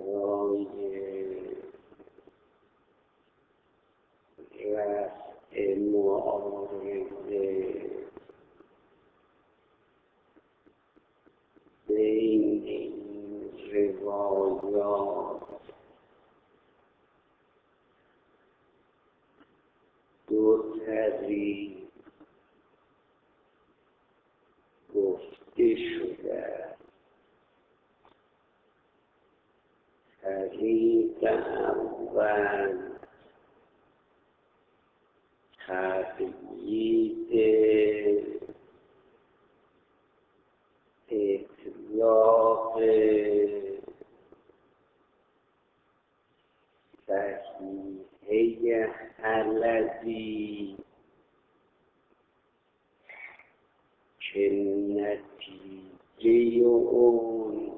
برای رفع معارضه بین این روایات دو طریق گفته شده. طریق اول تقیید اطلاق صحیحه حلبی که نتیجه اون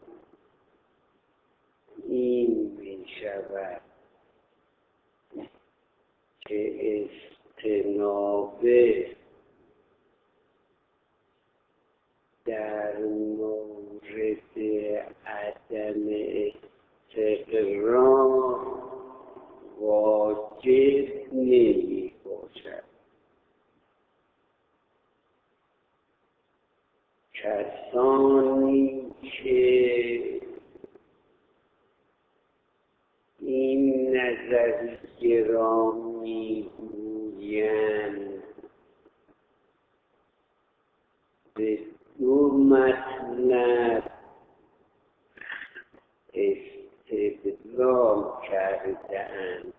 این می شود که اجتناب در مورد عدم استقرار واجب نمی باشد. کسانی که این نظریه را میگویند به دو مطلب استدلال کرده‌اند.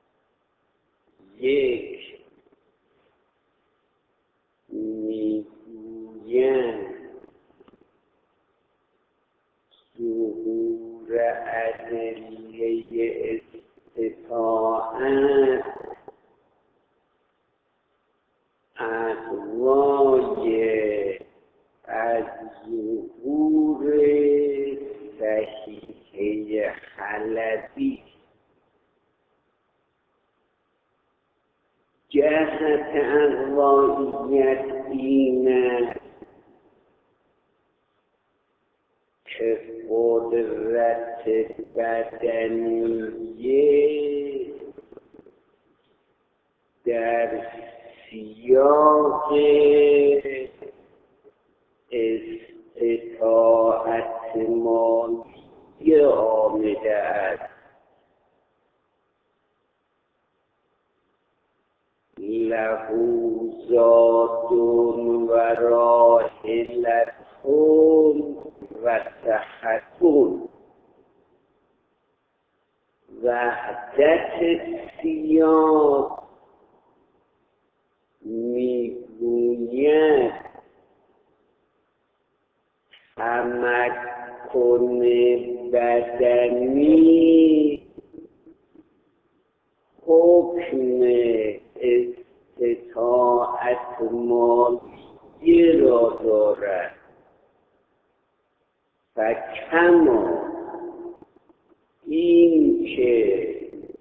یک، میگویند ظهور ادله استطاعت اقوای از ظهور صحیحه حلبی. جهت اقواییت این است که قدرت بدنیه در سیاق استطاعت مالی آمده است. له ذات و راحلة و صحة. وحدت سیاق میگوید تمکن بدنی حکم استطاعت مالی را دارد. فکما این که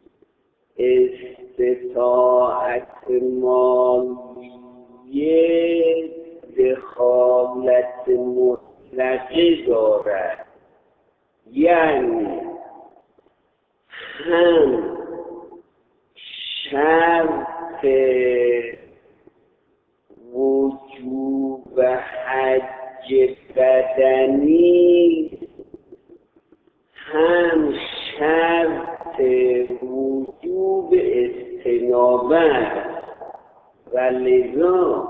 استطاعت مالی دخالت مطلقه دارد، یعنی هم شرط وجوب حج بدنی، هم شرط وجوب استنابت. و لذا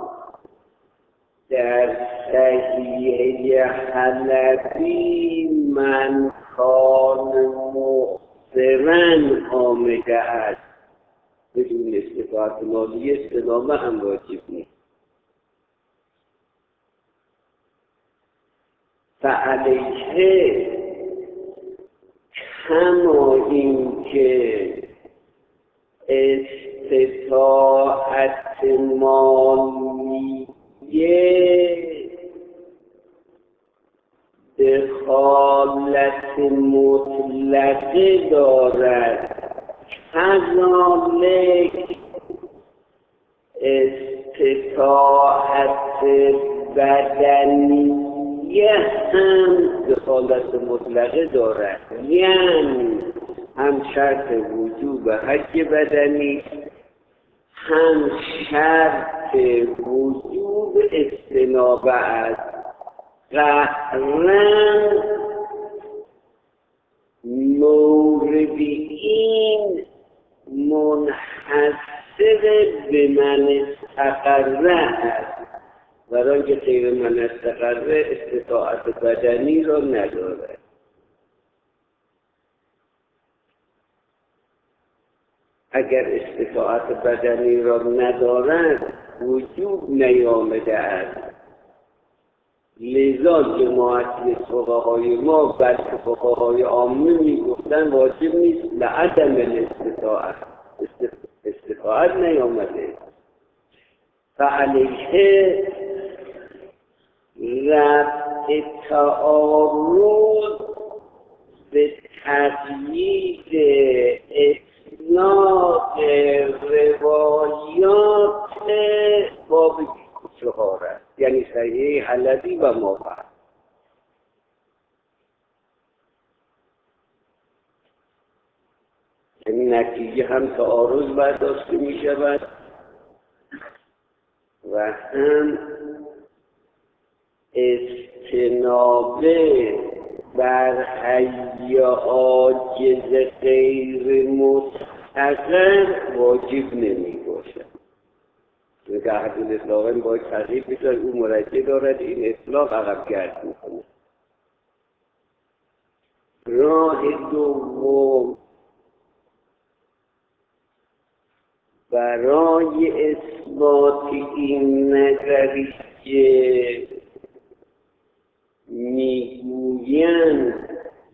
در صحیحه حلبی من کان مؤثرا آمده است. بدون استطاعت مالی استنابه هم واجب نیست. فعلیه کما این که استطاعت مالیه دخالت مطلقه دارد، کذالک استطاعت بدنیه یه هم دخالت مطلقه دارد، یعنی هم شرط وجوب حج بدنی، هم شرط وجوب استنابه است. قهرن مورد این منحصر به من استقره است، برای که غیر من استقره استطاعت بدنی را ندارد. اگر استطاعت بدنی را ندارد وجوب نیامده است. لذا جماعتی فقهای ما بلکه فقهای عامه میگفتن واجب نیست لعدم استطاعت نیامده. فعلیه رفع تعارض به تقیید اطلاق روایات باب 4 است، یعنی صحیح حلبی و موقع. این نتیجه هم تعارض برداشته می شود و هم استنابه بر حی عاجز غیر مستقر واجب نمی باشد. که احد الاطلاقین باید تغییر بسید، او مرجع دارد این اطلاق عقب گرد میکنه. راه دوم برای اثبات این نظریه میگویند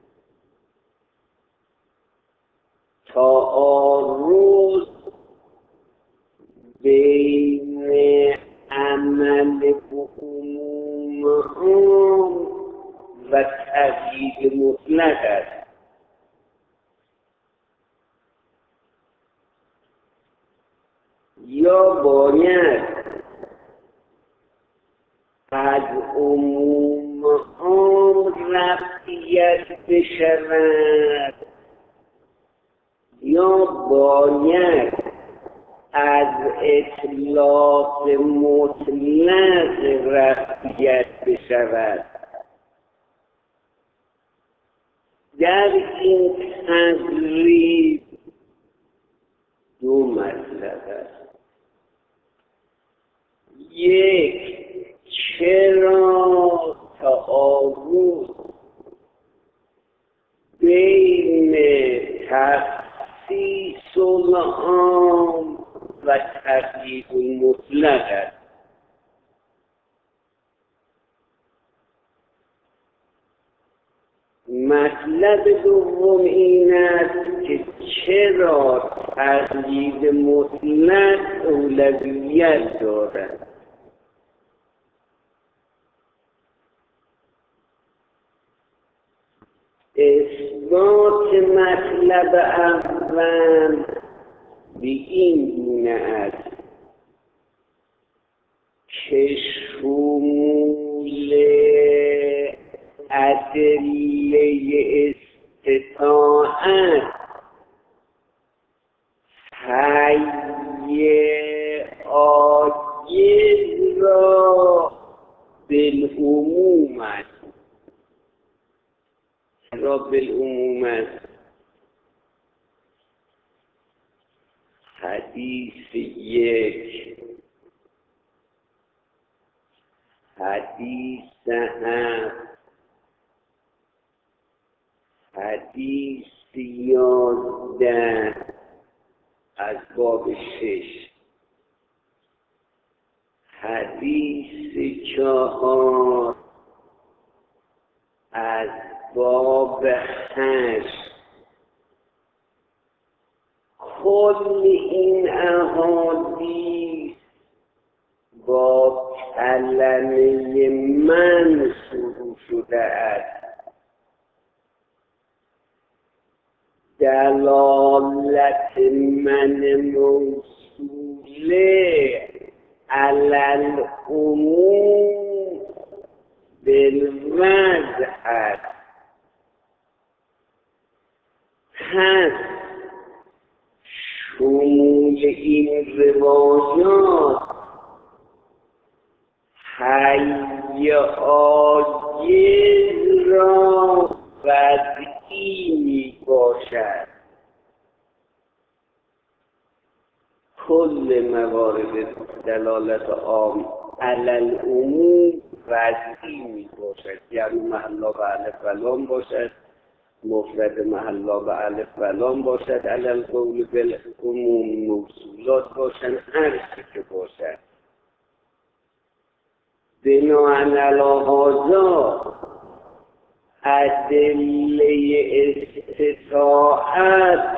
تعارض بین عمل به عموم و تقیید مطلق است. یا باید از عموم رفعیت بشود یا باید از اطلاق مطلق رفعیت بشود. در این تقریب دو مطلب است. یک، چرا تعارض بین تخصیص العام و تقیید المطلق است. مطلب دوم این است که چرا تقیید مطلق اولویت دارد. اثبات مطلب اول به این گونه است که شمول ادله استطاعت حی عاجز را بالعموم است. بالعموم است. حدیث یک، حدیث هفت، حدیث 11 از باب 6، حدیث 4 از باب 8. کل این احادیث با کلمه من شروع شده است. دلالت من موصوله علی العموم بالوضع است. پس شمول این روایات حی عاجز را وضعی می باشد. کل موارد دلالت عام علی العموم وضعی می باشد، یعنی محلا به الف و لام باشد، مفرد محلا به الف و لام باشد، علی القول بالعموم موصولات باشد، هر چی که باشد. بناء علی هذا ادله استطاعت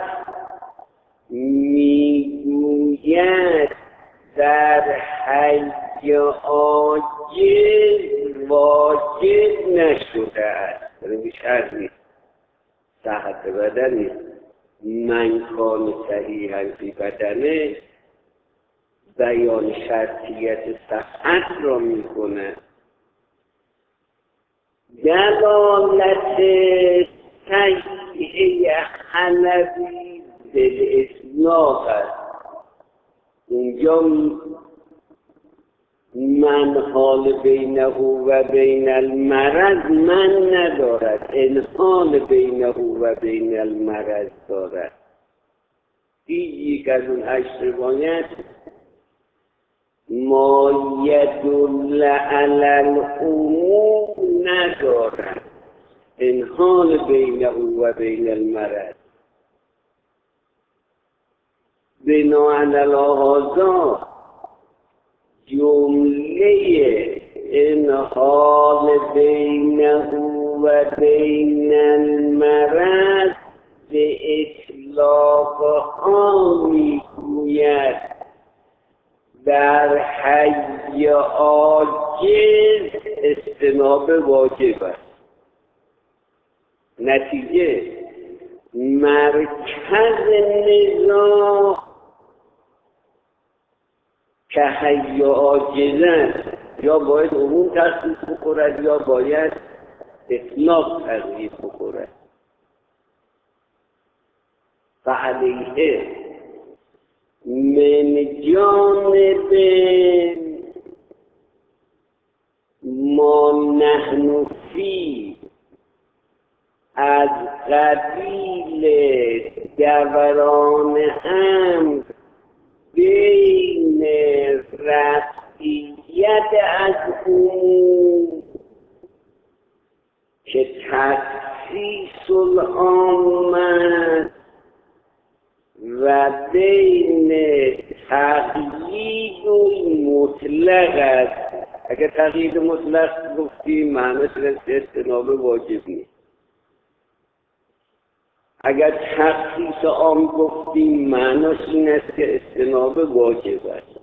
میگوید در حی عاجز واجب نشده است. شرط نیست، صحت بدن نیست. من کان صحیحا فی بدنه بیان شرطیت صحت را میکنه. دلالت صحیح حنفی بالاسناد است. اونجا من حال بینه و بین المرض من ندارد، انحال بینه و بین المرض دارد. یک از اون 8 روایت ما یدل علی العموم ندارد، انحال بینه و بین المرض. بناء علی هذا جمله انحال بینه و بین المرض به اطلاقها میگوید در حی عاجز اجتناب واجب است. نتیجه مرکز نزاع که حی عاجزن یا باید عموم تخصیص بخورد یا باید اطلاق تخصیص بخورد. فعلیه من جانب ما نحن فی از قبیل دوران امر بین رفعیت از عموم که تخصیص العامت و بین تقیید المطلق است. اگر تقیید مطلق گفتیم معنیش اجتناب واجب نیست. اگر تخصیص عام گفتیم معنیش این است که اجتناب واجب است.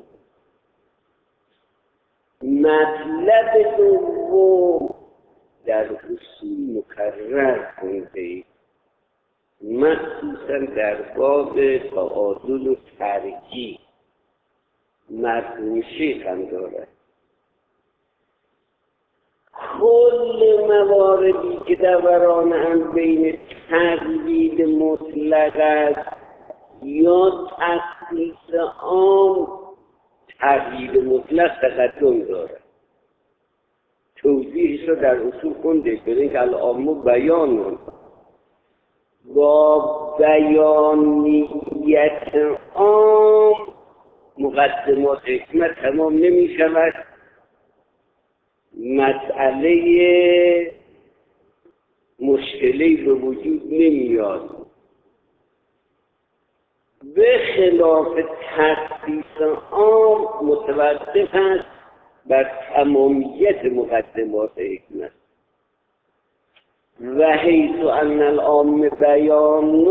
مطلب دوم در اصول مکرر خونده، مخصوصا در باب تعادل و ترجیح، مرحوم شیخ هم دارد. کل مواردی که دوران هم بین تقیید مطلق است یا تخصیص عام، تقیید مطلق تقدم دارد. توضیحش رو در اصول خونده، برین که العام بیان با بیانیت عام مقدمات حکمت تمام نمی شود، مسئله مشکلی به وجود نمیاد. به خلاف تخصیص عام متوقف است بر تمامیت مقدمات حکمت. و حیث ان العام بیان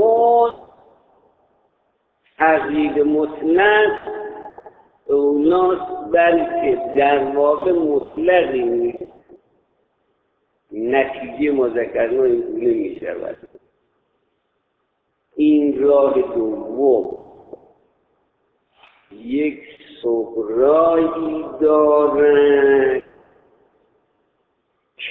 تقیید مطلق اولاست، بلکه در واقع مطلقی نیست. نتیجه مذکرنا اینگونه می شود. این راه دوم یک سغرایی دارد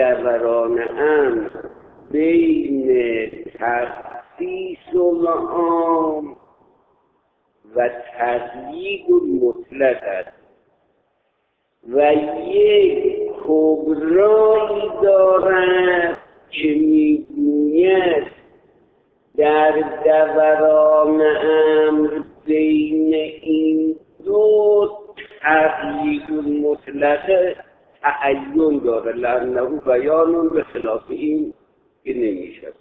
دوران امر بین تخصیص العام و تقیید المطلق است و یک کبرایی دارد که میگوید در دوران امر بین این دو تقیید المطلق تعین داره، لانه بیان به خلاف این که نمی شود.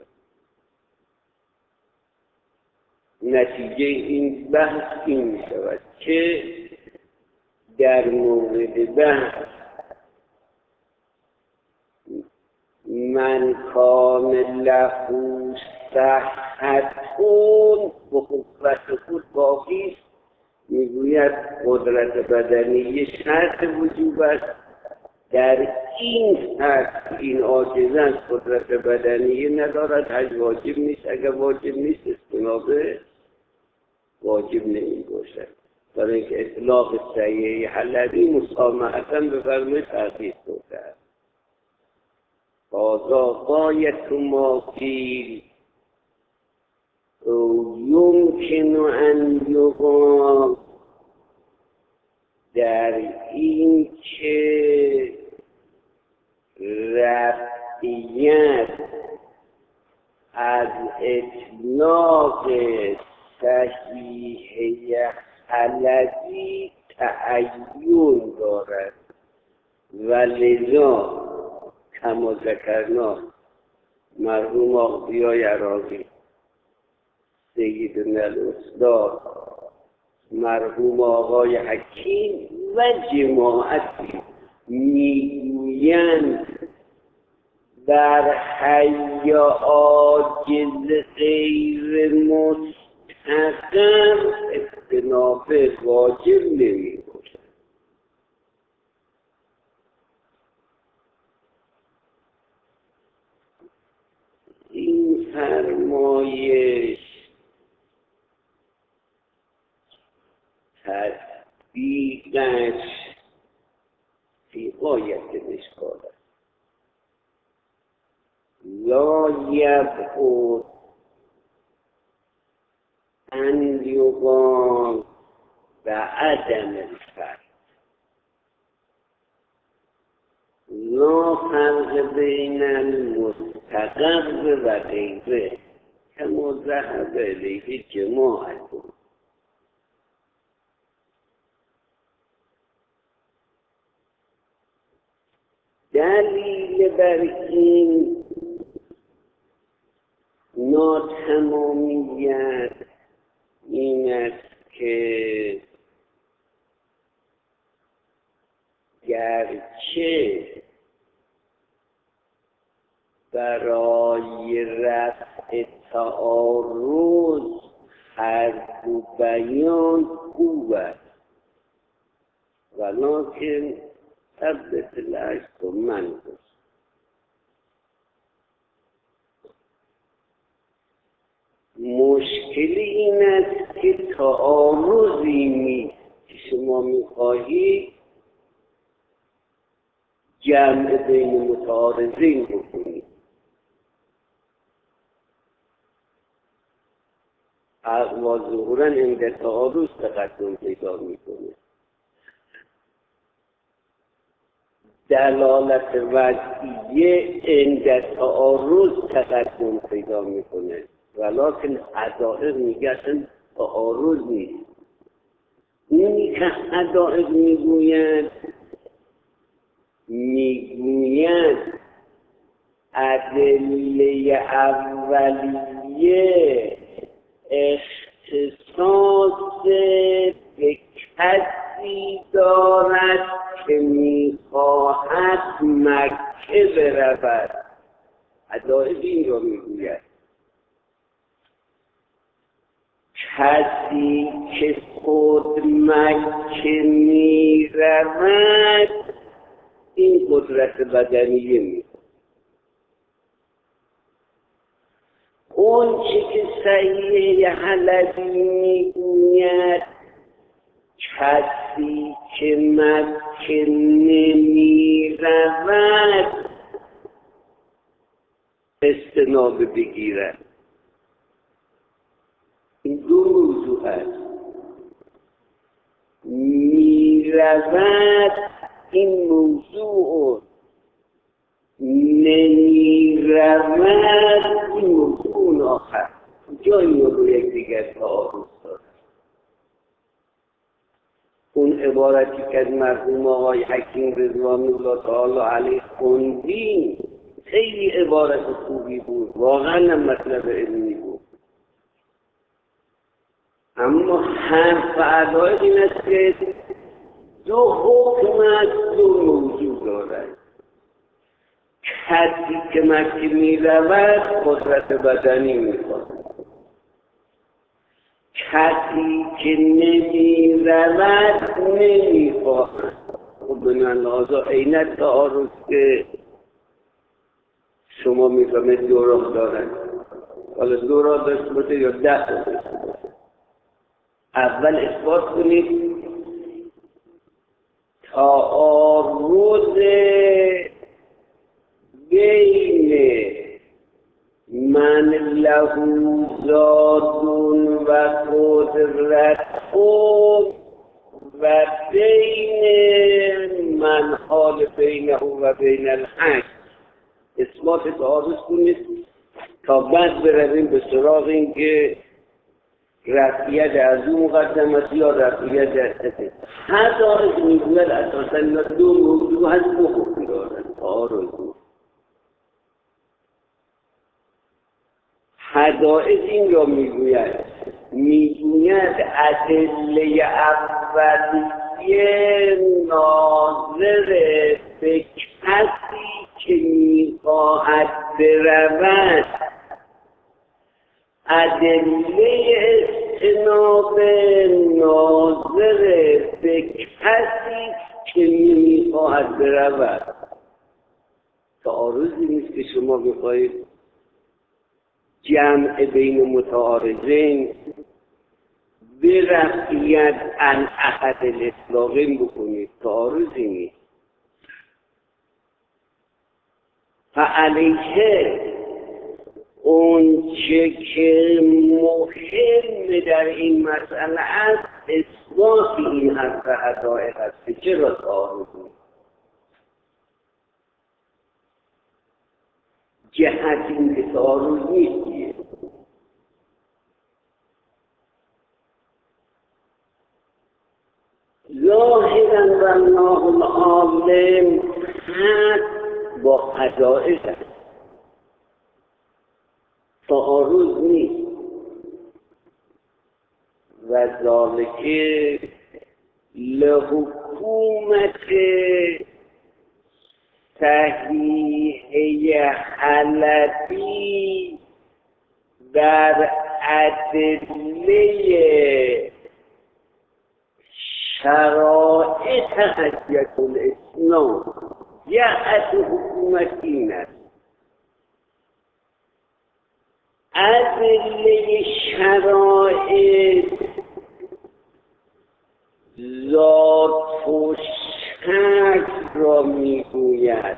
نتیجه این بحث این می شود که در مورد بحث من کان له صحتون و قوت خود باقی است، میگوید قدرت بدنی شرط وجوب است. در این حد این عاجزان قدرت بدنی ندارد، حج واجب نیست. اگر واجب نیست استنابه واجب نمی باشد. برای اینکه اطلاق صحیح حلبی مسامحتاً به فرمه تحقیق بوده است. هذا غایت ما قیل او یمکن ان یقال، در این که رفعیت از اطلاق صحیح حلبی تعین دارد و لذا کما ذکرنا مرحوم آقای عراقی، سیدنا الاستاد مرحوم آقای حکیم و جماعتی میگویند در حی عاجز غیر مستقر اجتناب واجب نمی باشد. این فرمایش تطبیقش فی غایت الاشکال است. لا یبعد ان یقال بعدم الفرق، لا فرق بین المستقر و غیره کما ذهب الیه جماعت. دلیل بر این ناتمامیت این است که گرچه برای رفع تعارض هر دو بیان خوب است، ولکن ثبت العشق منقص. مشکل این است که تعارضی نیست که شما میخواهید جمع بین متعارضین بکنید. عقل و ظهورا عند تعارض تقدم پیدا میکنه. دلالت وضعیه عند تعارض تقدم پیدا میکنه، ولکن حدائق میگن تعارض نیست. اونی که حدائق میگویند ادله اولیه اختصاص به کسی دارد که میخواهد مکه برود. حدائق این را میگوید کسی که خود مکه میرود این قدرت بدنیه میده. اون چی که صحیح حلبی میگوید کسی که مکه نمیرود استنابه بگیرد. این دو موضوع هست. میرود این موضوع، نمیرود این موضوع آخر. جایی رو یک دیگر تعارض دارد. اون عبارتی که از مرحوم آقای حکیم رضوان الله تعالی علیه خوندیم خیلی عبارت خوبی بود، واقعا مطلب علمی بود. اما حرف علایق این است که دو حکم از دو موضوع دارد. کسی که مکه می رود قدرت بدنی می خواهد، کسی که نمی رود نمی خواهد. خب بنیان لحاظا عینت تعارض که شما می فهمید دو راه دارد. حالا دو راه داشته باشه یا 10 راه داشته باشه. اول اثبات کنید تعارض بین من له ذات و قدرت و بین من حال بینه و بین الحق اثبات تعارض کنید تا بعد برویم به سراغ این که رفعیت از اون مقدم است یا رفعیت از هر دارد میگوید اساسا دو موضوع هست دو حکم دارد تعارض. حدائث این را میگوید ادله اولیه ناظر به کسی که میخواهد برود، ادله استناب ناظر به کسی که میخواهد برود. تعارضی نیست که شما بخواهید جمع بین متعارضین به رفعیت عن احد الاطلاقین بکنید. تعارضی نیست. فعلیه اون چه که مهم در این مسئله است اثبات این حرف حقایق است که چرا تعارض نیست. جهت این که تعارض نیست. ظاهرا والله العالم حق با حقایق است، تعارض نیست. و ذالک لحکومت صحیحه حلبی در ادله شرائط حجت الاسلام. جهت حکومت این است ادله شرائط ذات و شکل را میگوید،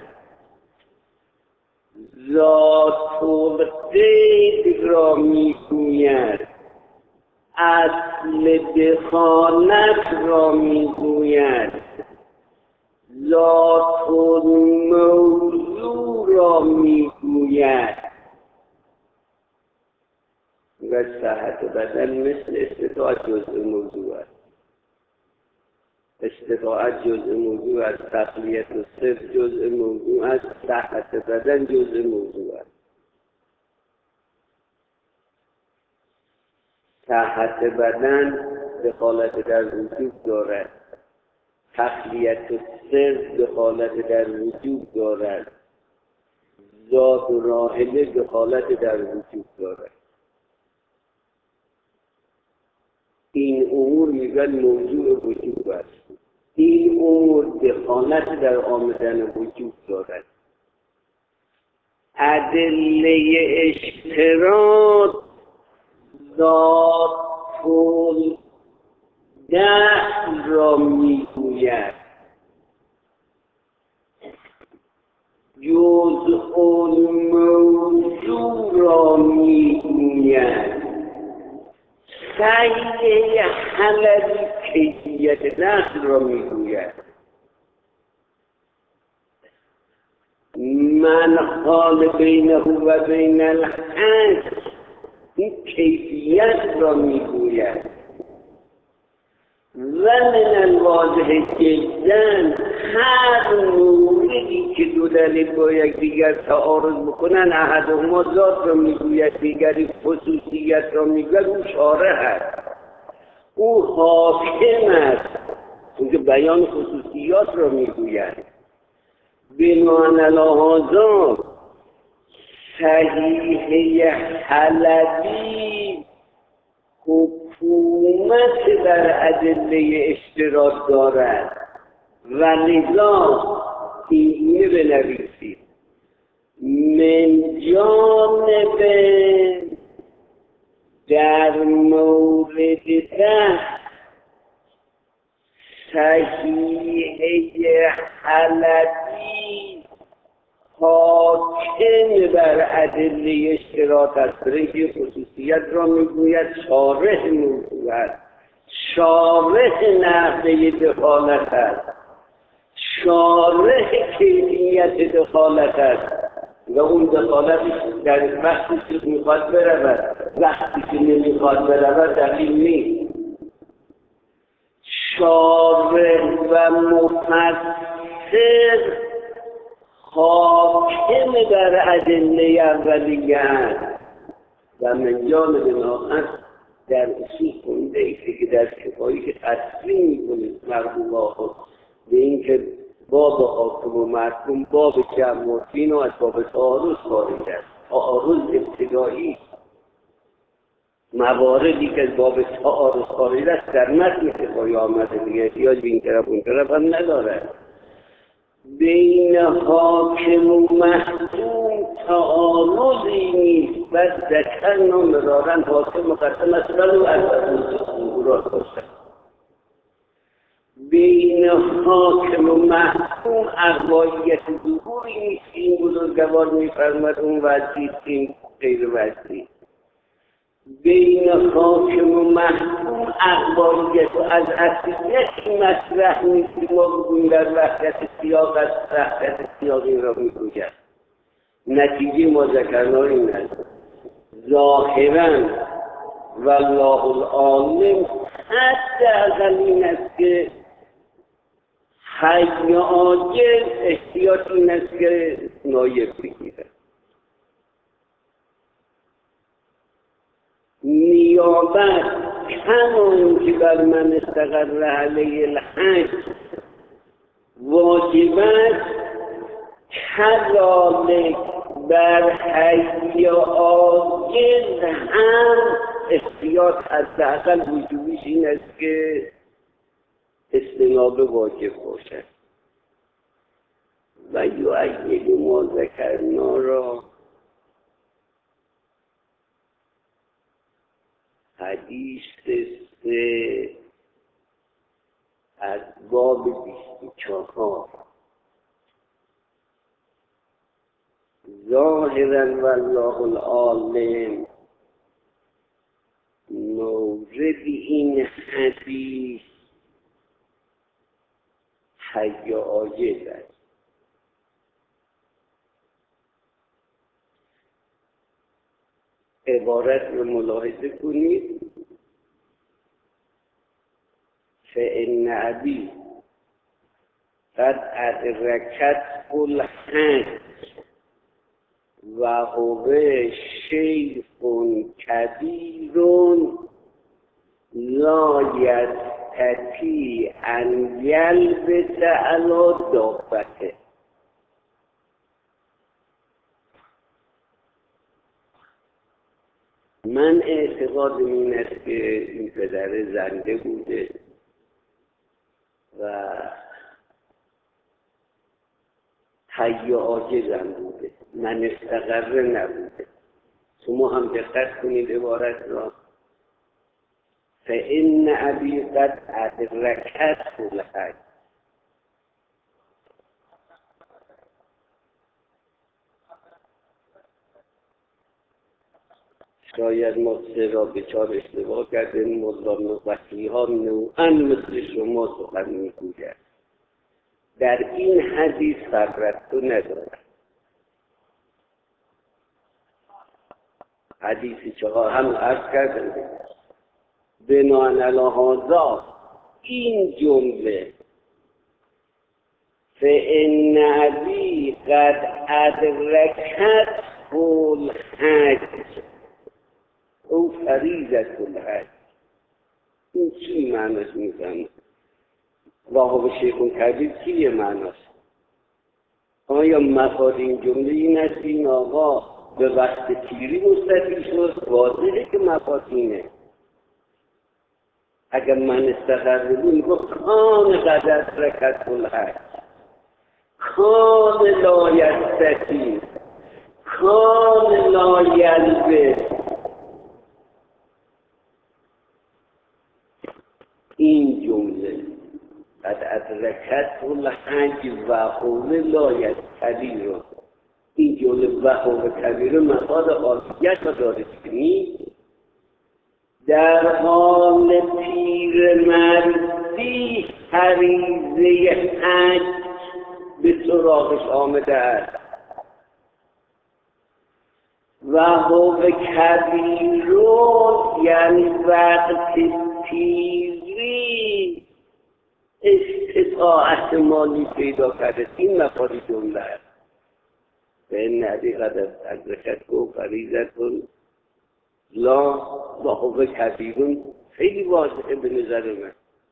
ذات و قید را میگوید، اصل دخالت را میگوید، ذات و موضوع را میگوید. و صحت بدن مثل استطاعت جزء موضوع است. استطاعت جزء موضوع است، تقلیت و صف جزء موضوع است، صحت بدن جزء موضوع است. صحت بدن دخالت در وجود دارد، تقلیت و صف دخالت در وجود دارد، ذات و راحله دخالت در وجود دارد. این امور میگن موضوع وجود است. این امور دخالت در آمدن وجود دارد. ادله اشتراط ذات الدهر را میگوید، جزء الموجود سعی حلبی کیفیت نقل را میگوید. من حال بینه و بین الحق این کیفیت را میگوید. و من الواضح جدا هر موردی که دو دلیل با یکدیگر تعارض بکنن احدهما ذات را میگوید دیگری خصوصیت را میگوید. او شارع است، او حاکم است، اون که بیان خصوصیات را میگوید. بناهن لحاظا صحیحه حلبی حکومت در ادله اشتراک دارد و لذا اینه بنویسید من جانب در مورد ده صحیحه حلبی حاکم بر ادله اشتراک است. برای خصوصیت را میگوید شارح موضوع، شارح نحوه دخالت است، شارح کیفیت دخالت است و اون دخالت در وقتی که میخواد برود، وقتی که نمیخواد برود دقیق نیست. شارح و مفسر حاکم در ادله اولیه است و من جانب آخر در اصول خونده ایست که در کفایی که تصمیم میکنید مرحوم به این که باب حاکم و محکوم باب جمع و دین و از باب تعارض خارج است. تعارض ابتدایی مواردی که از باب تعارض خارج است در متن کفایی آمده دیگه احتیاج به این طرف اون طرف هم ندارد. بین حاکم و محکوم تعارضی نیست و ذکرنا مرارا حاکم مقدم است ولو از ظهورات باشد. بین حاکم و محکوم اقوایت ظهوری نیست. این بزرگوار میفرماد اون وضعی این غیر وضعی. بین حاکم و محکوم اقوالیت از اصلیتی مطرح نیست که ما بگوییم در وحدت سیاق است. وحدت سیاق این را میگوید. نتیجه ما ذکرنا این است ظاهرا والله العالم حداقل این است که حی عاجز احتیاط این است که نایب بگیرد. نیابت همان که بر من استقر علیه الحج واجبت کذالک بر حی عاجز هم احتیاط حداقل وجوبیش این است که استناب واجب باشد. و یؤید ما ذکرنا را حدیث 3 از باب 24 ظاهرا والله العالم مورد این حدیث حی عاجز است. عبارت رو ملاحظه کنید. فإن ابی قد ادرکت الحج و هو شیخ کبیر لا یستطیع ان یلبس علی دابته. من اعتقاد این است که این پدر زنده بوده و حی عاجزم بوده، من استقر نبوده. شما هم دقت کنید عبارت را. فإن ابی قد ادرکت الحج. شاید ما 3 را به 4 اشتباه کردیم. ملا وکیلی ها نوعا مثل شما سخن میگوید. در این حدیث فرقت ندارد. حدیثی چقدر هم عرض کردم بناء علی هذا این جمله فإن أبي قد أدركت الحج او فریضة الحج، این چی معنیش میفهمه؟ واقع شیخون کبیر چیه معنیش؟ آیا مفاد این جمله این است این آقا به وقت پیری مستطیع شد؟ واضحه که مفاد اینه. اگر من استقر بود میگفت کان قد أدركت الحج، کان لا یستطیع، کان لا یلبس. این جمله قد أدركت الحج و هو لا یستطیع، این جمله و هو کبیر مفاد عافیت را داره کنی. در حال پیرمردی فریضه حج به سراغش آمده است و هو کبیرون، یعنی وقت پیری استطاعت مالی پیدا کرده. این مفاد جمله است. به نبی قد ادرکت و فریضت لا و هو کبیرون خیلی واضحه به نظر من.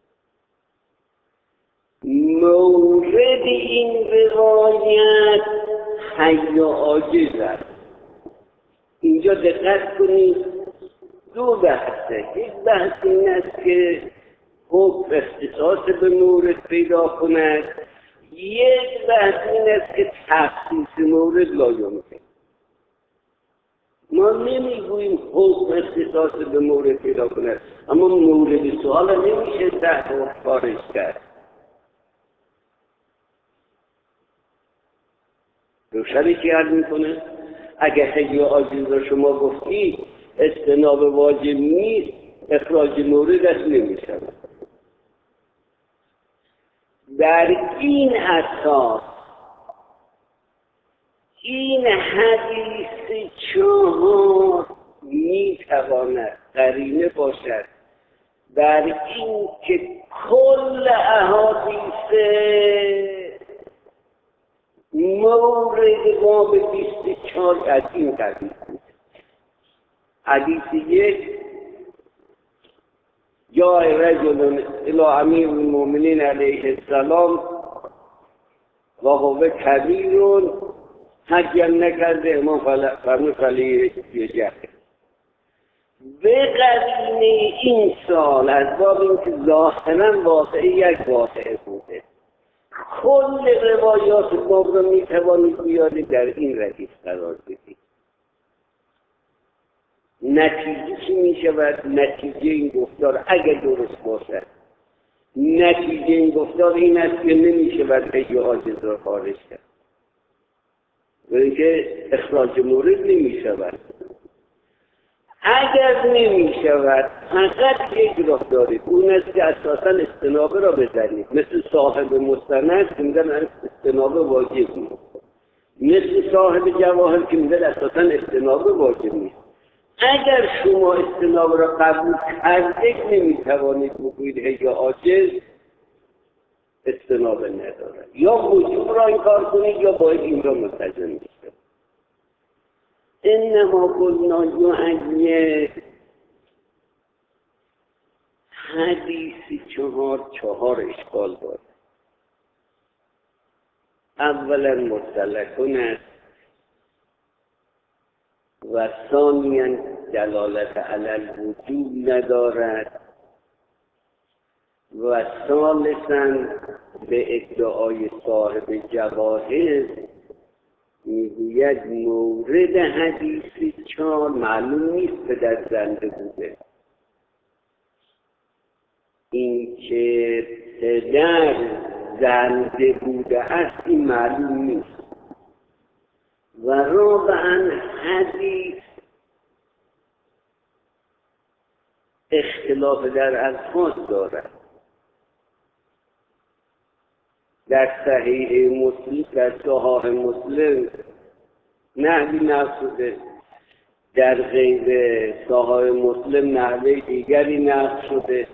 مورد این روایت حی و عاجز است. اینجا دقت کنید، 2 بحثه. یک بحث این است که حکم اختصاص به مورد پیدا کند، یک بحث این است که تخصیص مورد لا یمکن. ما نمیگوییم حکم اختصاص به مورد پیدا کند، اما مورد سوال نمیشه تحت خارج کرد. روشنی که عرض میکنه اگر حی و عاجز را شما گفتی اجتناب واجب نیست، اخراج مورد از نمیشود. در این اساس این حدیث 4 میتواند قرینه باشد در این که کل احادیث مورد باب 24 از این قبیل بود. حدیث 1 جاء رجل الى امیر المؤمنین علیه السلام و هو کبیر، حج نکرده، امام فرمود فلی یجهد. به قرینه این سال از باب اینکه ظاهرا واقعی یک واقعه بوده، کل روایات باب را میتوانید بیارید در این ردیف قرار بدید. نتیجه چی میشود؟ نتیجه این گفتار اگر درست باشد، نتیجه این گفتار این است که نمیشود حی عاجز را خارج کرد، برای که اخراج مورد نمیشود. اگر نمیشود فقط یک راه دارید، اون است که اساسا استنابه را بزنید، مثل صاحب مستند که میگن استنابه واجب نیست، مثل صاحب جواهر که میگن اساسا استنابه واجب نیست. اگر شما استنابه را قبول کرده نمیتوانید بگویید حی عاجز استنابه ندارد، یا وجوب را انکار کنید یا باید این را ملتزم بشید. انما قلنا یعنی حدیث 4 اشکال دارد. اولا مرسلکون است و ثانیا دلالت علی الوجوب ندارد و ثالثا به ادعای صاحب جواهر میگوید مورد حدیث 4 معلوم نیست پدر زنده بوده. این که پدر زنده بوده است این معلوم نیست. و رابعا حدیث اختلاف در الفاظ دارد. در صحیح مسلم، در صحاح مسلم نحوی نقل شده، در غیر صحاح مسلم نحوی دیگری نقل شده.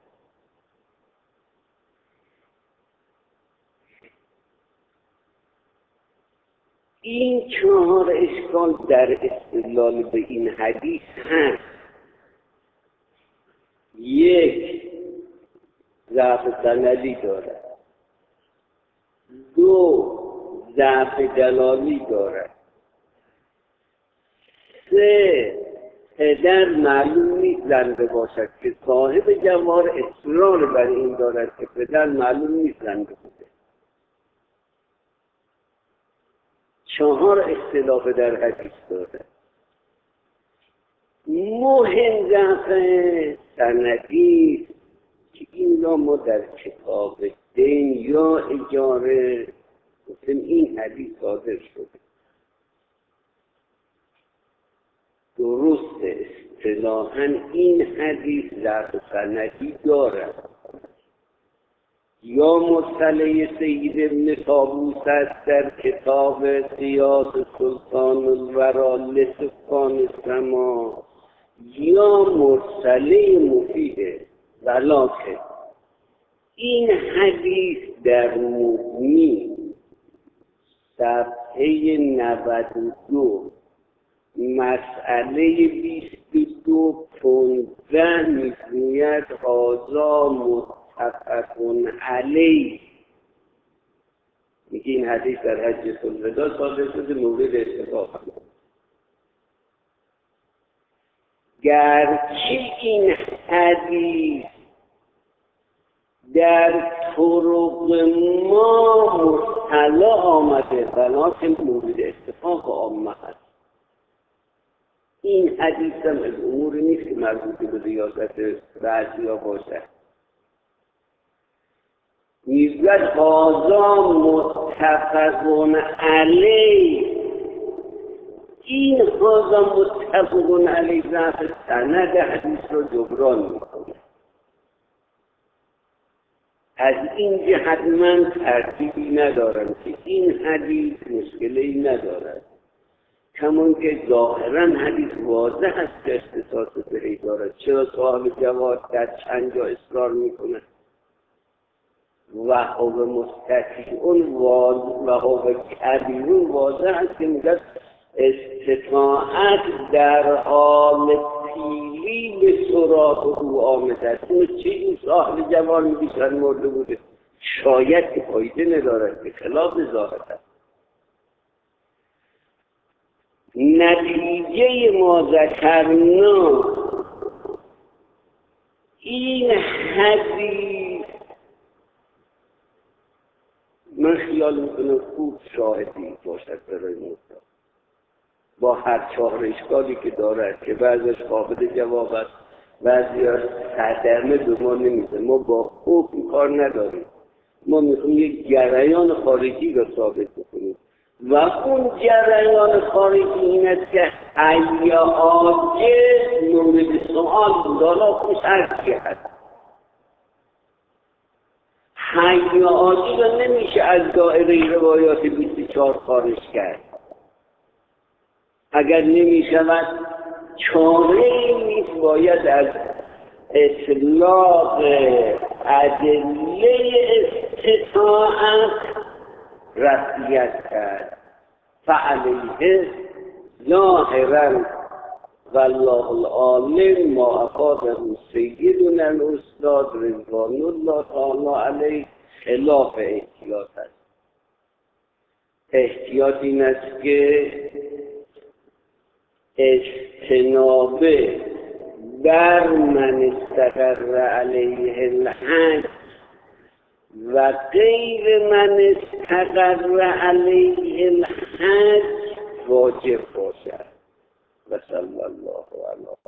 این 4 اشکال در استدلال به این حدیث هست. 1 ضعف سندی دارد، 2 ضعف دلالی دارد، 3 پدر معلوم نیست زنده باشد که صاحب جواهر اصرار بر این دارد که پدر معلوم نیست زنده بوده. 4 اختلاف در حدیث دارد. مهم ضعف سندی که این را ما در کتاب دین یا اجاره گفتیم این حدیث صادر شده. درست اصطلاحاً این حدیث ضعف سندی دارد. یا مرسله سید ابن طاووس است در کتاب قیاس سلطان الورا لسکان السما، یا مرسله مفیده. ولکن این حدیث در مغنی صفحه 92 مسئله 2215 میگوید هذا متفق علیه. میگه این حدیث در حجة الوداع صادر شده، مورد اتفاق. گرچه این حدیث در طرق ما مطلع آمده ولیکن مورد اتفاق عامه هست. این حدیث هم از امور نیست که مربوط به ریاضت بعضیا باشد. میگوید هذا متفق علیه. این هذا متفق علیه ضعف سند حدیث را جبران میکنه. از این جهت من ترتیبی ندارم که این حدیث مشکلی ندارد، کمان که ظاهرا حدیث واضح است که اختصاص بهی دارد. چرا صاحب جواد در چند جا اصرار میکنه؟ وهو مستطیعون وهو کبیرون واضح است که میگه استطاعت در حال پیلی به سراغ او آمده است. اون چیزی صاحب جوان میگه مرده بوده، شاید که فایده ندارد، به خلاف ظاهر است. نتیجه ما ذکرنا این حدیث من خیال میکنم خوب شاهدی باشد برای مطلق با هر 4 اشکالی که دارد که بعضش قابل جواب است، بعضی ها صدمه به ما نمیده. ما با حکم کار نداریم، ما میخوایم یک جریان خارجی را ثابت بکنیم و اون جریان خارجی این است که حی عاجز مورد سؤال بود. حالا خوش هرچی هست حی عاجز را نمیشه از دائره روایات 24 خارج کرد. اگر نمیشود چاره نیست، باید از اطلاق ادله استطاعت رفعیت کرد. فعلیه ظاهرا والله العالم ما افاده سیدنا الاستاد رضوان الله تعالی علیه خلاف احتیاط است. احتیاط این است که اجتنابه بر من استقر علیه الحج و غیر من استقر علیه الحج واجب باشد. و صلی الله علیه